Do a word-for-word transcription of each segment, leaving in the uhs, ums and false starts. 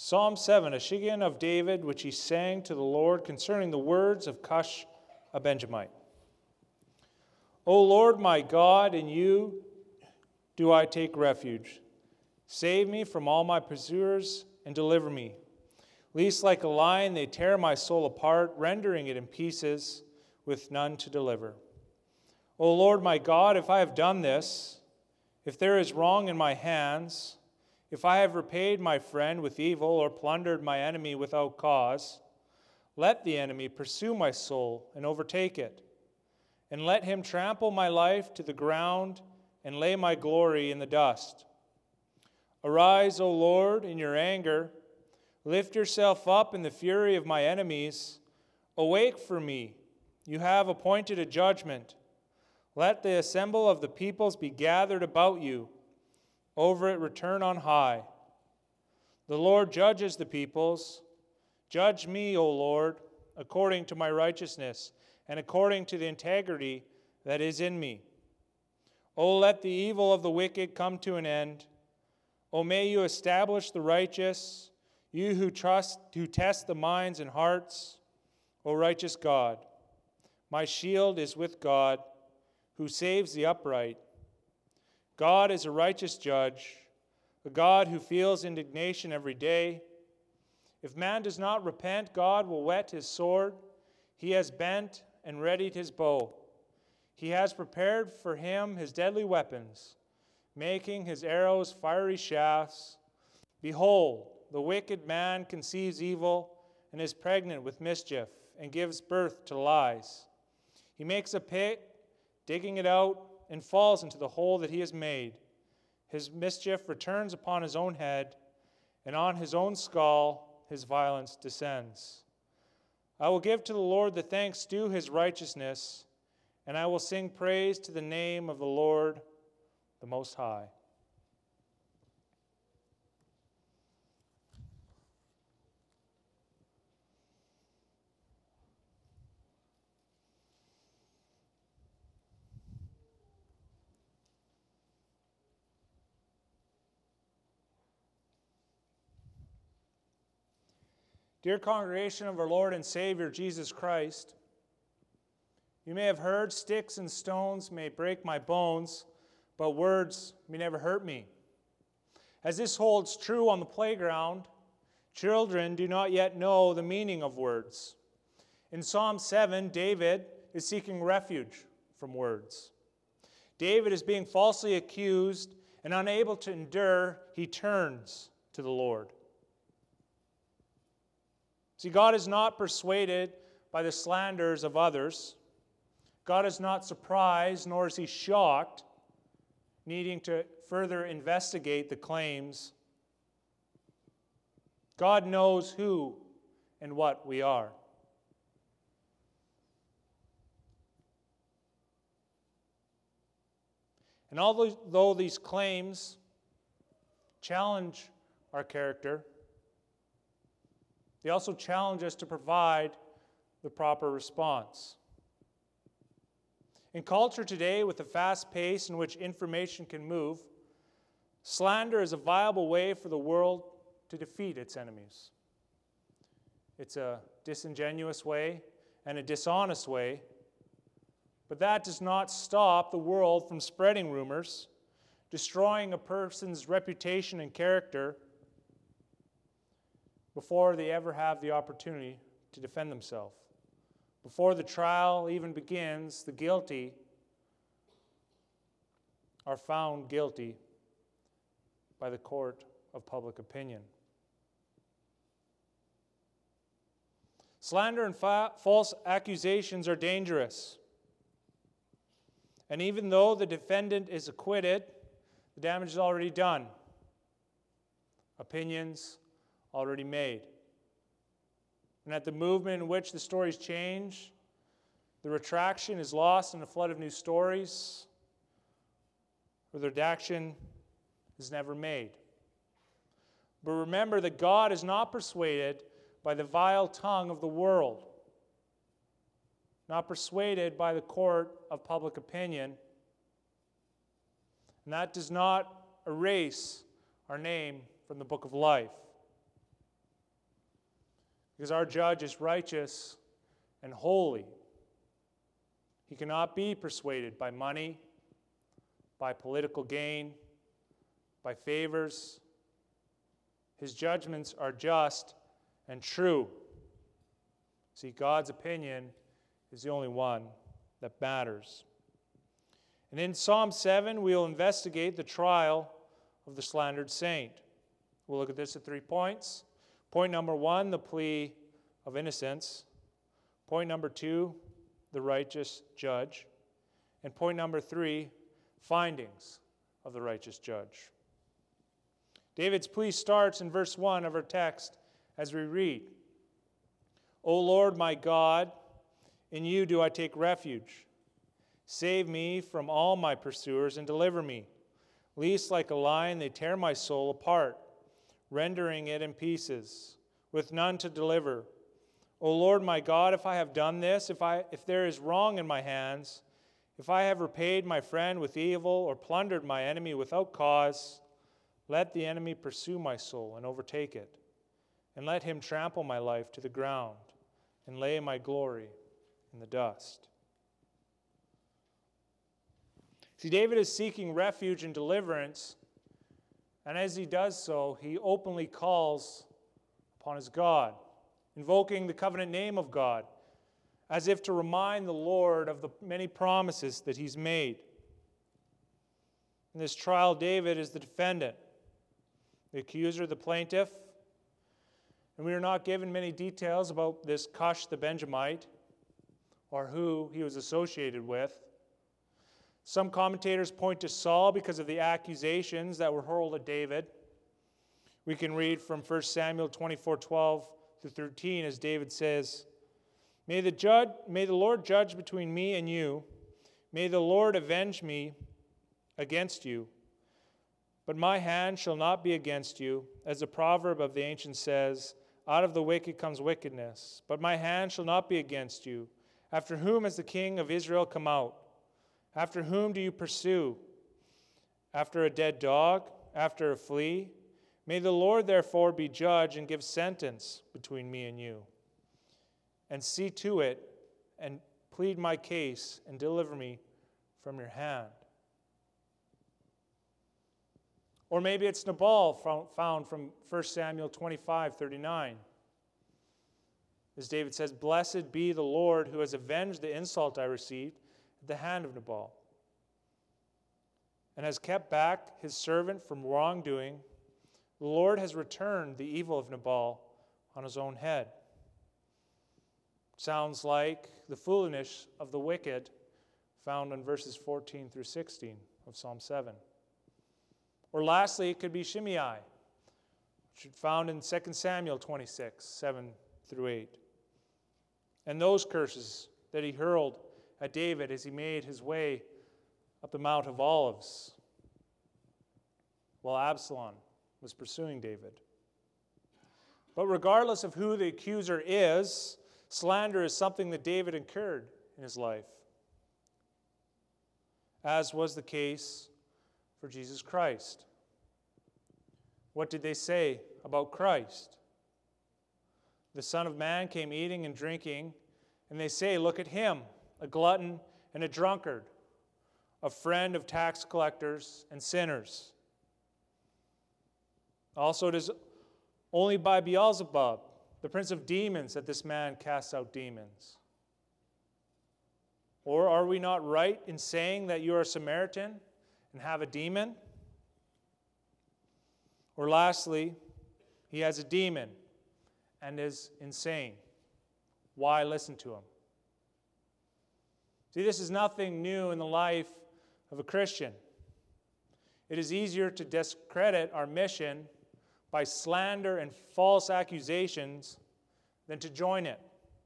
Psalm seven, a Shiggaion of David, which he sang to the Lord concerning the words of Cush, a Benjamite. O Lord my God, in you do I take refuge. Save me from all my pursuers and deliver me. Lest like a lion they tear my soul apart, rendering it in pieces with none to deliver. O Lord my God, if I have done this, if there is wrong in my hands, if I have repaid my friend with evil or plundered my enemy without cause, let the enemy pursue my soul and overtake it, and let him trample my life to the ground and lay my glory in the dust. Arise, O Lord, in your anger. Lift yourself up in the fury of my enemies. Awake for me. You have appointed a judgment. Let the assembly of the peoples be gathered about you. Over it return on high. The Lord judges the peoples. Judge me, O Lord, according to my righteousness and according to the integrity that is in me. O let the evil of the wicked come to an end. O may you establish the righteous, you who trust, who test the minds and hearts. O righteous God, my shield is with God, who saves the upright. God is a righteous judge, a God who feels indignation every day. If man does not repent, God will whet his sword. He has bent and readied his bow. He has prepared for him his deadly weapons, making his arrows fiery shafts. Behold, the wicked man conceives evil and is pregnant with mischief and gives birth to lies. He makes a pit, digging it out, and falls into the hole that he has made. His mischief returns upon his own head, and on his own skull his violence descends. I will give to the Lord the thanks due his righteousness, and I will sing praise to the name of the Lord, the Most High. Dear congregation of our Lord and Savior Jesus Christ, you may have heard sticks and stones may break my bones, but words may never hurt me. As this holds true on the playground, children do not yet know the meaning of words. In Psalm seven, David is seeking refuge from words. David is being falsely accused and unable to endure, he turns to the Lord. See, God is not persuaded by the slanders of others. God is not surprised, nor is he shocked, needing to further investigate the claims. God knows who and what we are. And although these claims challenge our character, they also challenge us to provide the proper response. In culture today, with the fast pace in which information can move, slander is a viable way for the world to defeat its enemies. It's a disingenuous way and a dishonest way, but that does not stop the world from spreading rumors, destroying a person's reputation and character before they ever have the opportunity to defend themselves. Before the trial even begins, the guilty are found guilty by the court of public opinion. Slander and fa- false accusations are dangerous. And even though the defendant is acquitted, the damage is already done. Opinions already made. And at the movement in which the stories change, the retraction is lost in a flood of new stories, or the redaction is never made. But remember that God is not persuaded by the vile tongue of the world, not persuaded by the court of public opinion, and that does not erase our name from the book of life. because our judge is righteous and holy. He cannot be persuaded by money, by political gain, by favors. His judgments are just and true. See, God's opinion is the only one that matters. And in Psalm seven, we'll investigate the trial of the slandered saint. We'll look at this at three points. Point number one, the plea of innocence. Point number two, the righteous judge. And point number three, findings of the righteous judge. David's plea starts in verse one of our text as we read, O Lord my God, in you do I take refuge. Save me from all my pursuers and deliver me, lest like a lion they tear my soul apart, rendering it in pieces, with none to deliver. O Lord my God, if I have done this, if I if there is wrong in my hands, if I have repaid my friend with evil or plundered my enemy without cause, let the enemy pursue my soul and overtake it, and let him trample my life to the ground and lay my glory in the dust. See, David is seeking refuge and deliverance, and as he does so, he openly calls upon his God, invoking the covenant name of God, as if to remind the Lord of the many promises that he's made. In this trial, David is the defendant, the accuser, the plaintiff, and we are not given many details about this Cush the Benjamite or who he was associated with. Some commentators point to Saul because of the accusations that were hurled at David. We can read from First Samuel twenty-four twelve through thirteen as David says, May the judge, may the Lord judge between me and you. May the Lord avenge me against you. But my hand shall not be against you, as the proverb of the ancient says, out of the wicked comes wickedness. But my hand shall not be against you. After whom has the king of Israel come out? After whom do you pursue? After a dead dog? After a flea? May the Lord therefore be judge and give sentence between me and you. And see to it, and plead my case, and deliver me from your hand. Or maybe it's Nabal found from First Samuel twenty-five thirty-nine. As David says, Blessed be the Lord who has avenged the insult I received at the hand of Nabal, and has kept back his servant from wrongdoing. The Lord has returned the evil of Nabal on his own head. Sounds like the foolishness of the wicked found in verses fourteen through sixteen of Psalm seven. Or lastly, it could be Shimei, which is found in Second Samuel twenty-six, seven through eight. And those curses that he hurled at David as he made his way up the Mount of Olives while Absalom was pursuing David. But regardless of who the accuser is, slander is something that David incurred in his life, as was the case for Jesus Christ. What did they say about Christ? The Son of Man came eating and drinking, and they say, look at him, a glutton and a drunkard, a friend of tax collectors and sinners. Also, it is only by Beelzebub, the prince of demons, that this man casts out demons. Or are we not right in saying that you are a Samaritan and have a demon? Or lastly, he has a demon and is insane. Why listen to him? See, this is nothing new in the life of a Christian. It is easier to discredit our mission by slander and false accusations than to join it.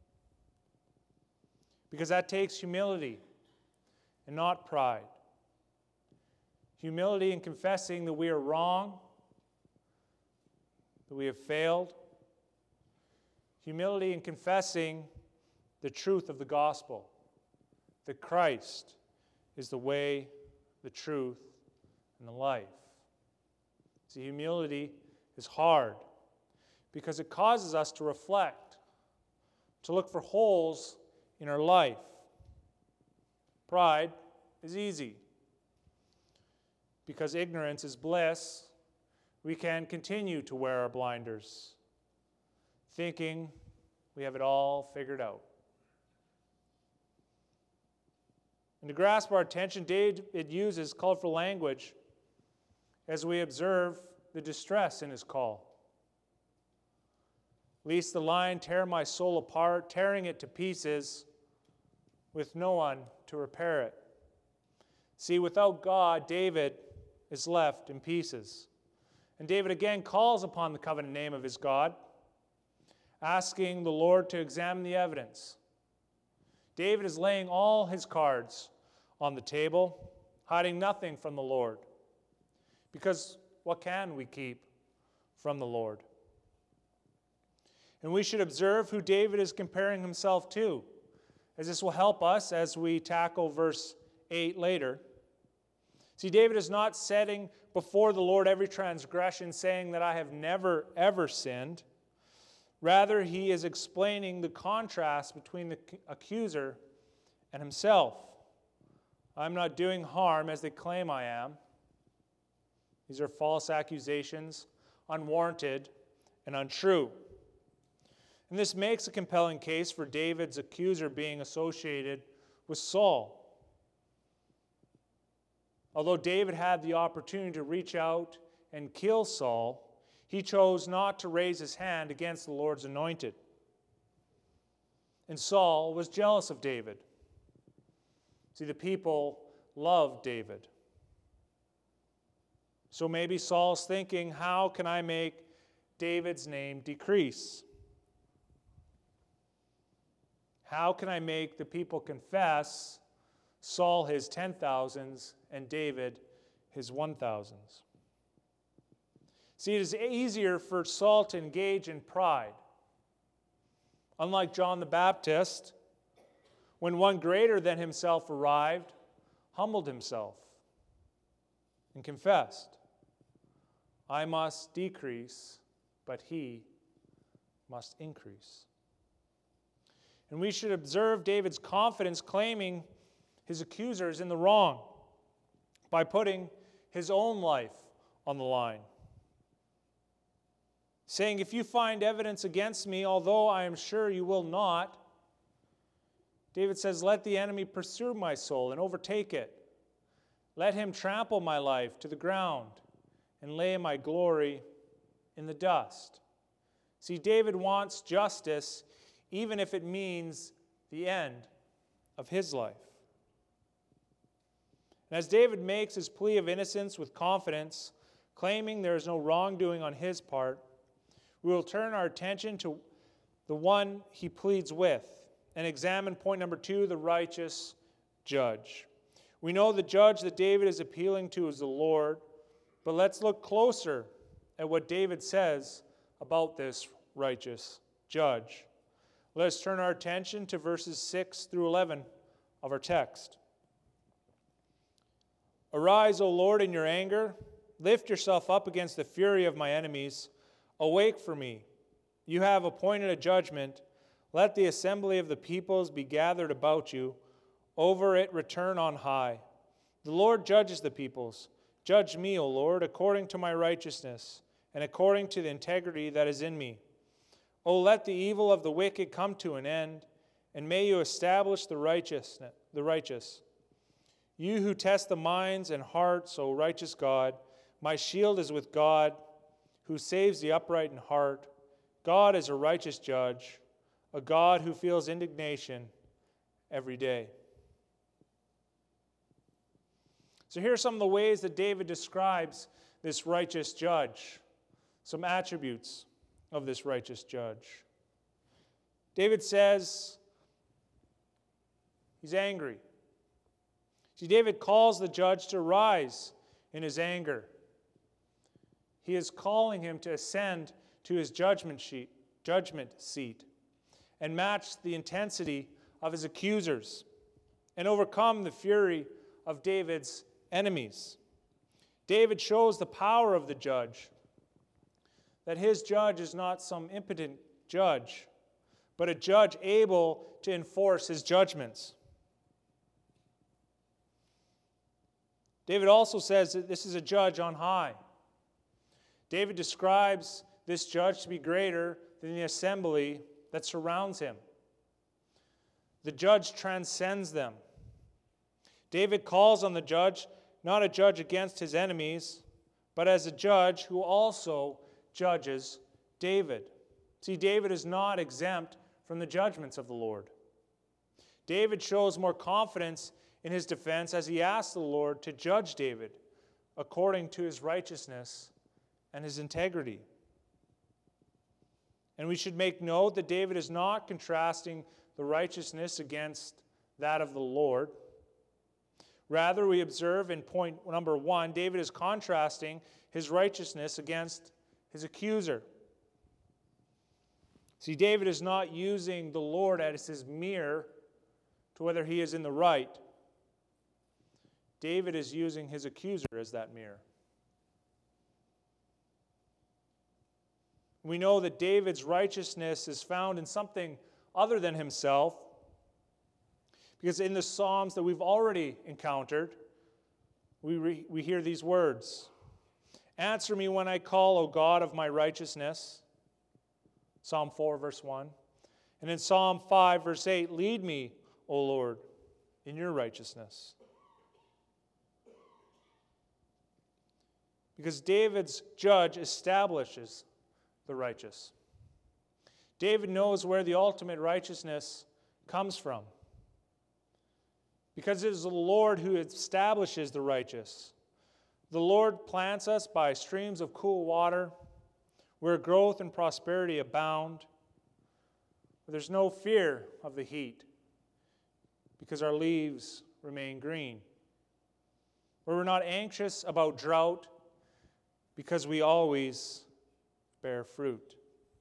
Because that takes humility and not pride. Humility in confessing that we are wrong, that we have failed. Humility in confessing the truth of the gospel, that Christ is the way, the truth, and the life. See, humility is hard because it causes us to reflect to look for holes in our life. Pride is easy. Because ignorance is bliss, we can continue to wear our blinders, thinking we have it all figured out. And to grasp our attention, David uses colorful language as we observe the distress in his call. Lest the lion tear my soul apart, tearing it to pieces, with no one to repair it. See, without God, David is left in pieces. And David again calls upon the covenant name of his God, asking the Lord to examine the evidence. David is laying all his cards on the table, hiding nothing from the Lord. Because what can we keep from the Lord? And we should observe who David is comparing himself to, as this will help us as we tackle verse eight later. See, David is not setting before the Lord every transgression, saying that I have never, ever sinned. Rather, he is explaining the contrast between the accuser and himself. I'm not doing harm as they claim I am. These are false accusations, unwarranted and untrue. And this makes a compelling case for David's accuser being associated with Saul. Although David had the opportunity to reach out and kill Saul, he chose not to raise his hand against the Lord's anointed. And Saul was jealous of David. See, the people loved David. So maybe Saul's thinking, how can I make David's name decrease? How can I make the people confess Saul his ten thousands and David his one thousands? See, it is easier for Saul to engage in pride. Unlike John the Baptist, when one greater than himself arrived, humbled himself and confessed, I must decrease, but he must increase. And we should observe David's confidence, claiming his accuser is in the wrong by putting his own life on the line. Saying, if you find evidence against me, although I am sure you will not, David says, let the enemy pursue my soul and overtake it. Let him trample my life to the ground and lay my glory in the dust. See, David wants justice, even if it means the end of his life. And as David makes his plea of innocence with confidence, claiming there is no wrongdoing on his part, we will turn our attention to the one he pleads with and examine point number two, the righteous judge. We know the judge that David is appealing to is the Lord, but let's look closer at what David says about this righteous judge. Let us turn our attention to verses six through eleven of our text. Arise, O Lord, in your anger. Lift yourself up against the fury of my enemies. Awake for me. You have appointed a judgment. Let the assembly of the peoples be gathered about you. Over it return on high. The Lord judges the peoples. Judge me, O Lord, according to my righteousness and according to the integrity that is in me. O let the evil of the wicked come to an end, and may you establish the righteous. The righteous. You who test the minds and hearts, O righteous God, my shield is with God, who saves the upright in heart. God is a righteous judge, a God who feels indignation every day. So here are some of the ways that David describes this righteous judge, some attributes of this righteous judge. David says he's angry. See, David calls the judge to rise in his anger. He is calling him to ascend to his judgment sheet, judgment seat and match the intensity of his accusers and overcome the fury of David's enemies. David shows the power of the judge, that his judge is not some impotent judge, but a judge able to enforce his judgments. David also says that this is a judge on high. David describes this judge to be greater than the assembly that surrounds him. The judge transcends them. David calls on the judge not a judge against his enemies, but as a judge who also judges David. See, David is not exempt from the judgments of the Lord. David shows more confidence in his defense as he asks the Lord to judge David according to his righteousness and his integrity. And we should make note that David is not contrasting the righteousness against that of the Lord. Rather, we observe in point number one, David is contrasting his righteousness against his accuser. See, David is not using the Lord as his mirror to whether he is in the right. David is using his accuser as that mirror. We know that David's righteousness is found in something other than himself, because in the Psalms that we've already encountered, we, re, we hear these words. Answer me when I call, O God of my righteousness. Psalm four, verse one. And in Psalm five, verse eight, lead me, O Lord, in your righteousness. Because David's judge establishes the righteous. David knows where the ultimate righteousness comes from. Because it is the Lord who establishes the righteous. The Lord plants us by streams of cool water, where growth and prosperity abound, where there's no fear of the heat, because our leaves remain green, where we're not anxious about drought, because we always bear fruit.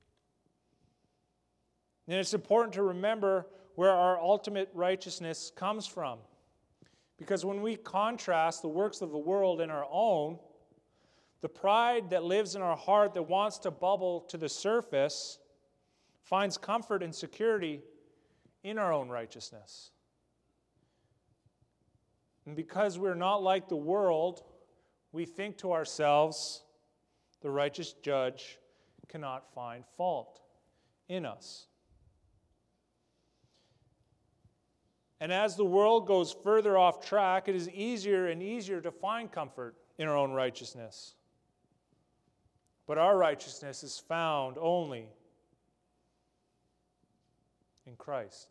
And it's important to remember where our ultimate righteousness comes from. Because when we contrast the works of the world and our own, the pride that lives in our heart that wants to bubble to the surface finds comfort and security in our own righteousness. And because we're not like the world, we think to ourselves, the righteous judge cannot find fault in us. And as the world goes further off track, it is easier and easier to find comfort in our own righteousness. But our righteousness is found only in Christ.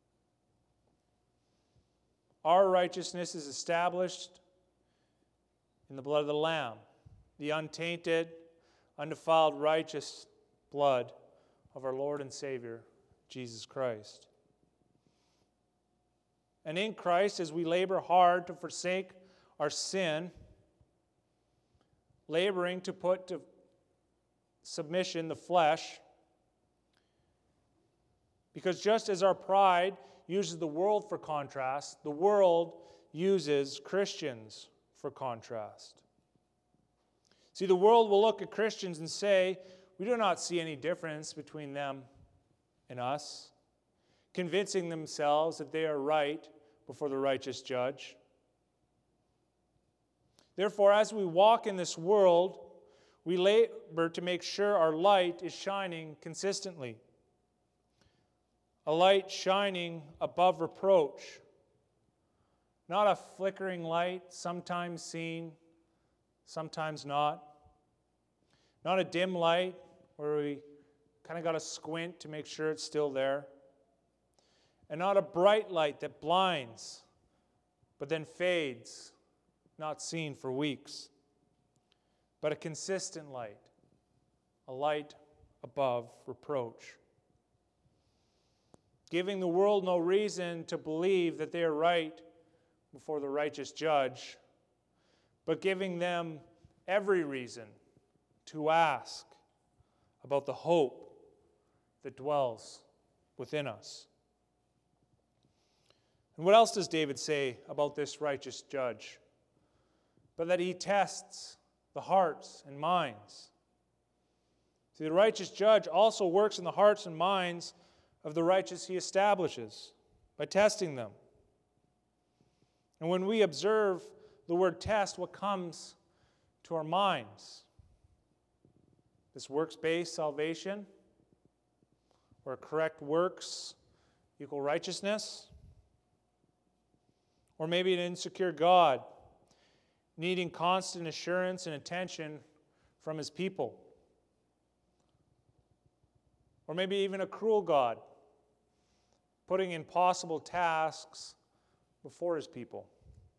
Our righteousness is established in the blood of the Lamb, the untainted, undefiled, righteous blood of our Lord and Savior, Jesus Christ. And in Christ, as we labor hard to forsake our sin, laboring to put to submission the flesh, because just as our pride uses the world for contrast, the world uses Christians for contrast. See, the world will look at Christians and say, we do not see any difference between them and us, convincing themselves that they are right before the righteous judge. Therefore, as we walk in this world, we labor to make sure our light is shining consistently. A light shining above reproach. Not a flickering light, sometimes seen, sometimes not. Not a dim light where we kind of got to squint to make sure it's still there. And not a bright light that blinds, but then fades, not seen for weeks. But a consistent light, a light above reproach. Giving the world no reason to believe that they are right before the righteous judge, but giving them every reason to ask about the hope that dwells within us. And what else does David say about this righteous judge? But that he tests the hearts and minds. See, the righteous judge also works in the hearts and minds of the righteous he establishes by testing them. And when we observe the word test, what comes to our minds? This works-based salvation, where correct works equal righteousness? Or maybe an insecure God needing constant assurance and attention from his people? Or maybe even a cruel God putting impossible tasks before his people?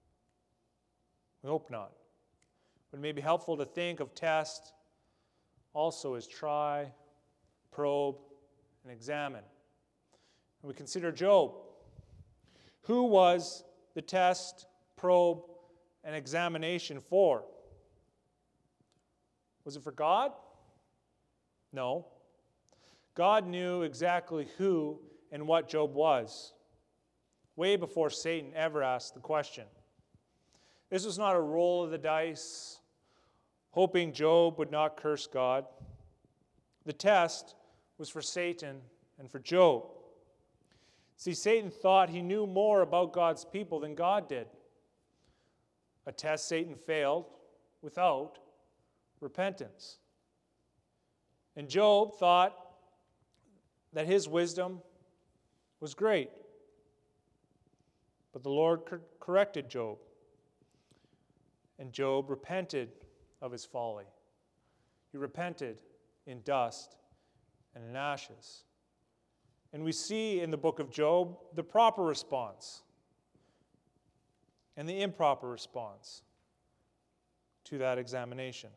We hope not. But it may be helpful to think of test also as try, probe, and examine. And we consider Job. Who was the test, probe, and examination for? Was it for God? No. God knew exactly who and what Job was, way before Satan ever asked the question. This was not a roll of the dice, hoping Job would not curse God. The test was for Satan and for Job. See, Satan thought he knew more about God's people than God did. A test Satan failed without repentance. And Job thought that his wisdom was great. But the Lord cor- corrected Job. And Job repented of his folly. He repented in dust and in ashes. And we see in the book of Job the proper response and the improper response to that examination.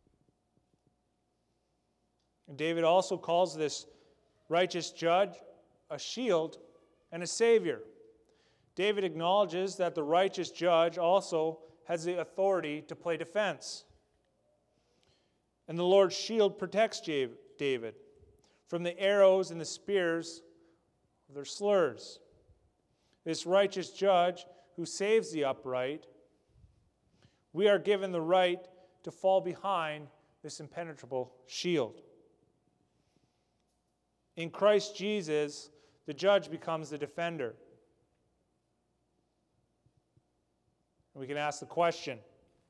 And David also calls this righteous judge a shield and a savior. David acknowledges that the righteous judge also has the authority to play defense. And the Lord's shield protects David from the arrows and the spears of their slurs. This righteous judge who saves the upright, we are given the right to fall behind this impenetrable shield. In Christ Jesus, the judge becomes the defender. We can ask the question,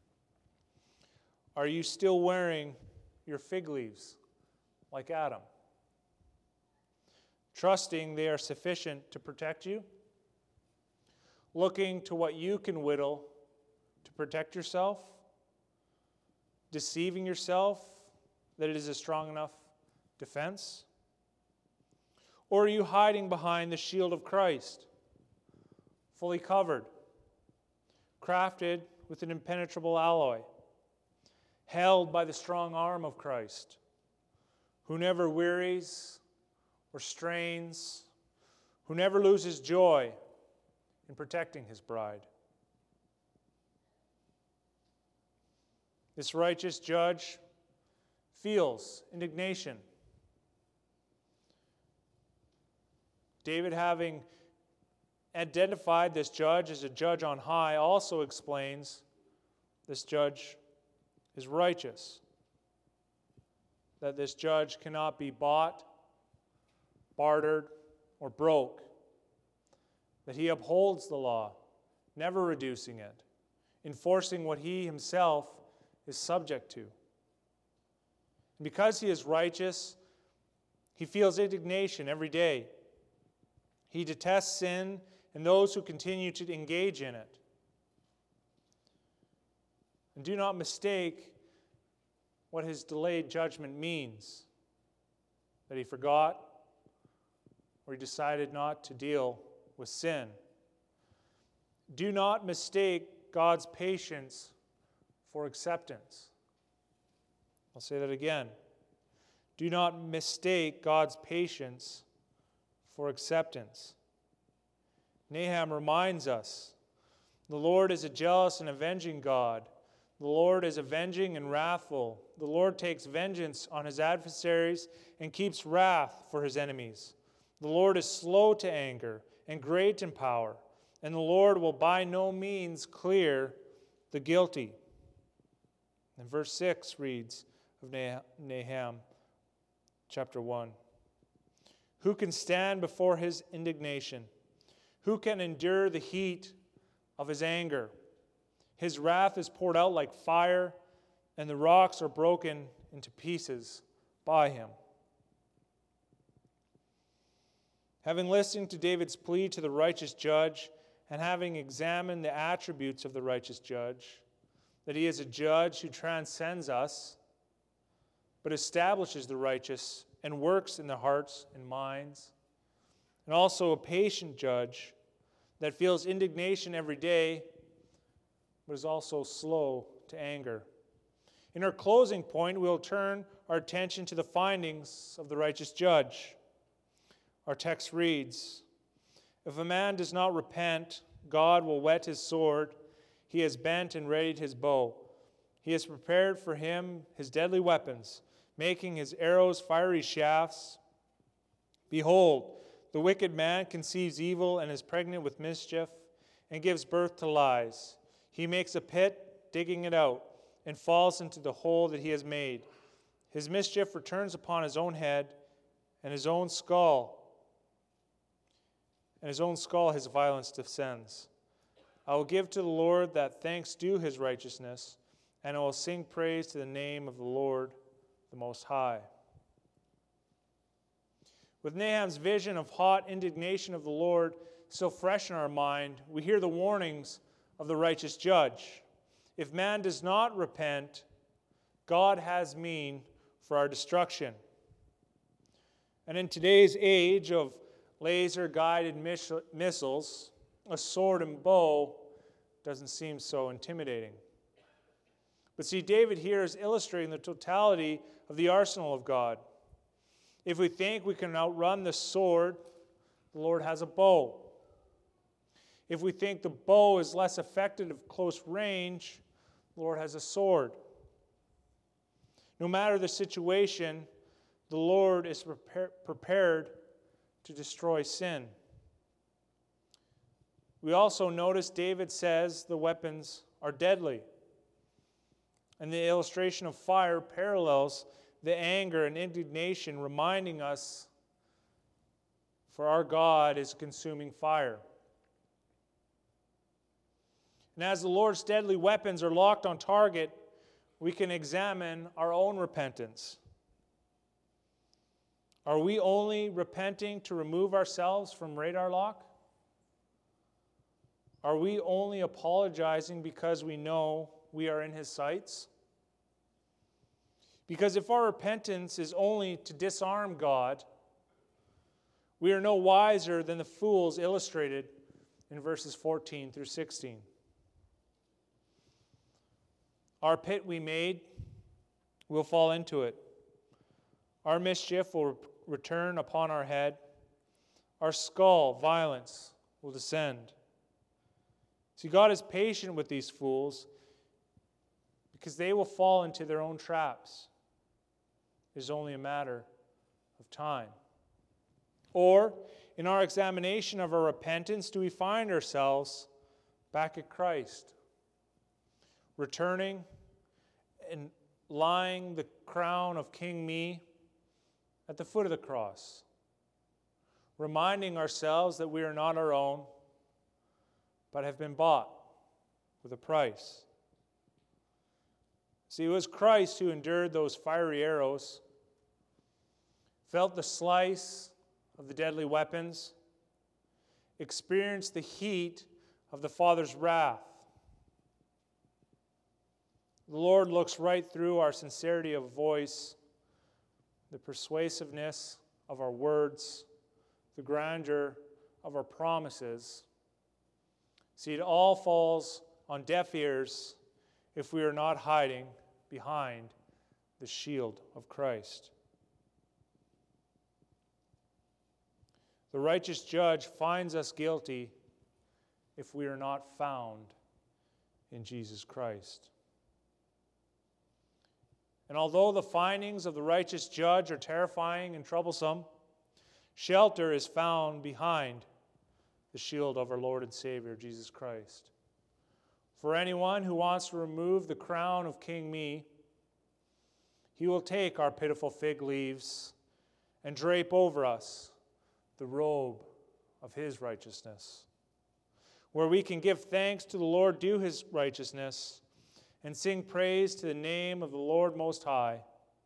are you still wearing your fig leaves like Adam? Trusting they are sufficient to protect you? Looking to what you can whittle to protect yourself? Deceiving yourself that it is a strong enough defense? Or are you hiding behind the shield of Christ, fully covered, crafted with an impenetrable alloy, held by the strong arm of Christ, who never wearies or strains, who never loses joy in protecting his bride? This righteous judge feels indignation. David, having identified this judge as a judge on high, also explains this judge is righteous. That this judge cannot be bought, bartered, or broke. That he upholds the law, never reducing it, enforcing what he himself is subject to. And because he is righteous, he feels indignation every day. He detests sin and those who continue to engage in it. And do not mistake what his delayed judgment means. That he forgot or he decided not to deal with sin. Do not mistake God's patience for acceptance. I'll say that again. Do not mistake God's patience for acceptance. Nahum reminds us, the Lord is a jealous and avenging God. The Lord is avenging and wrathful. The Lord takes vengeance on his adversaries and keeps wrath for his enemies. The Lord is slow to anger and great in power, and the Lord will by no means clear the guilty. And verse six reads of Nahum chapter one. Who can stand before his indignation? Who can endure the heat of his anger? His wrath is poured out like fire, and the rocks are broken into pieces by him. Having listened to David's plea to the righteous judge, and having examined the attributes of the righteous judge, that he is a judge who transcends us, but establishes the righteous and works in the hearts and minds, and also a patient judge that feels indignation every day, but is also slow to anger. In our closing point, we'll turn our attention to the findings of the righteous judge. Our text reads, "If a man does not repent, God will whet his sword. He has bent and readied his bow. He has prepared for him his deadly weapons, making his arrows fiery shafts. Behold, the wicked man conceives evil and is pregnant with mischief and gives birth to lies. He makes a pit, digging it out, and falls into the hole that he has made. His mischief returns upon his own head, and his own skull, and his own skull his violence descends. I will give to the Lord that thanks due his righteousness, and I will sing praise to the name of the Lord, the Most High." With Nahum's vision of hot indignation of the Lord still fresh in our mind, we hear the warnings of the righteous judge. If man does not repent, God has mean for our destruction. And in today's age of laser-guided missiles, a sword and bow doesn't seem so intimidating. But see, David here is illustrating the totality of the arsenal of God. If we think we can outrun the sword, the Lord has a bow. If we think the bow is less effective at close range, the Lord has a sword. No matter the situation, the Lord is prepar- prepared to destroy sin. We also notice David says the weapons are deadly. And the illustration of fire parallels the anger and indignation, reminding us, for our God is consuming fire. And as the Lord's deadly weapons are locked on target, we can examine our own repentance. Are we only repenting to remove ourselves from radar lock? Are we only apologizing because we know we are in his sights? Because if our repentance is only to disarm God, we are no wiser than the fools illustrated in verses fourteen through sixteen. Our pit we made, we'll fall into it. Our mischief will return upon our head. Our skull, violence, will descend. See, God is patient with these fools because they will fall into their own traps. It is only a matter of time. Or, in our examination of our repentance, do we find ourselves back at Christ, returning and lying the crown of King Me at the foot of the cross, reminding ourselves that we are not our own, but have been bought with a price. See, it was Christ who endured those fiery arrows, felt the slice of the deadly weapons, experienced the heat of the Father's wrath. The Lord looks right through our sincerity of voice, the persuasiveness of our words, the grandeur of our promises. See, it all falls on deaf ears if we are not hiding behind the shield of Christ. The righteous judge finds us guilty if we are not found in Jesus Christ. And although the findings of the righteous judge are terrifying and troublesome, shelter is found behind the shield of our Lord and Savior, Jesus Christ. For anyone who wants to remove the crown of King Me, he will take our pitiful fig leaves and drape over us the robe of his righteousness, where we can give thanks to the Lord due his righteousness and sing praise to the name of the Lord Most High.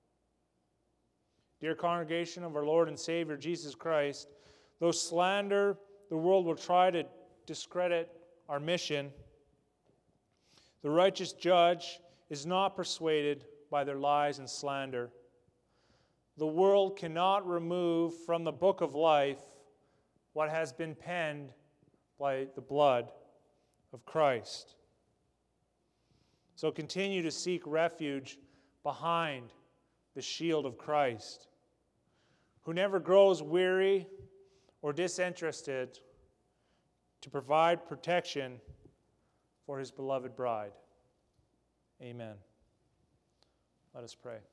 Dear congregation of our Lord and Savior Jesus Christ, though slander the world will try to discredit our mission, the righteous judge is not persuaded by their lies and slander. The world cannot remove from the book of life what has been penned by the blood of Christ. So continue to seek refuge behind the shield of Christ, who never grows weary or disinterested to provide protection for his beloved bride. Amen. Let us pray.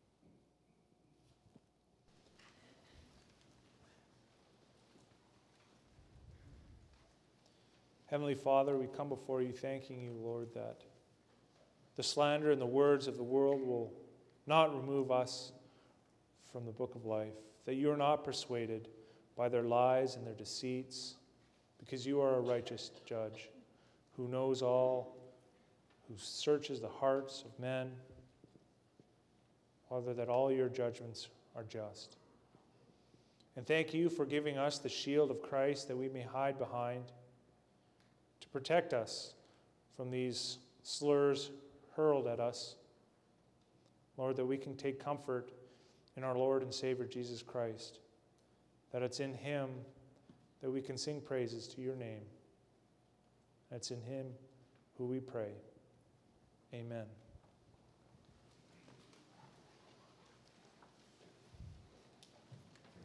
Heavenly Father, we come before you thanking you, Lord, that the slander and the words of the world will not remove us from the book of life, that you are not persuaded by their lies and their deceits, because you are a righteous judge who knows all, who searches the hearts of men. Father, that all your judgments are just. And thank you for giving us the shield of Christ that we may hide behind to protect us from these slurs hurled at us. Lord, that we can take comfort in our Lord and Savior Jesus Christ, that it's in him that we can sing praises to your name. It's in him who we pray. Amen.